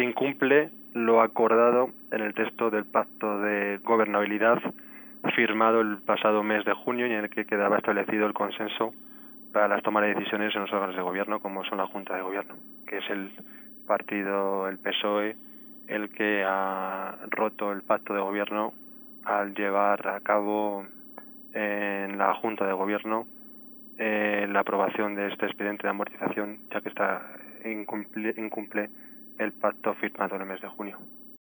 incumple lo acordado en el texto del Pacto de Gobernabilidad firmado el pasado mes de junio y en el que quedaba establecido el consenso para las tomas de decisiones en los órganos de gobierno, como son la Junta de Gobierno, que es el partido, el PSOE, el que ha roto el pacto de gobierno al llevar a cabo en la Junta de Gobierno la aprobación de este expediente de amortización, ya que incumple el pacto firmado en el mes de junio.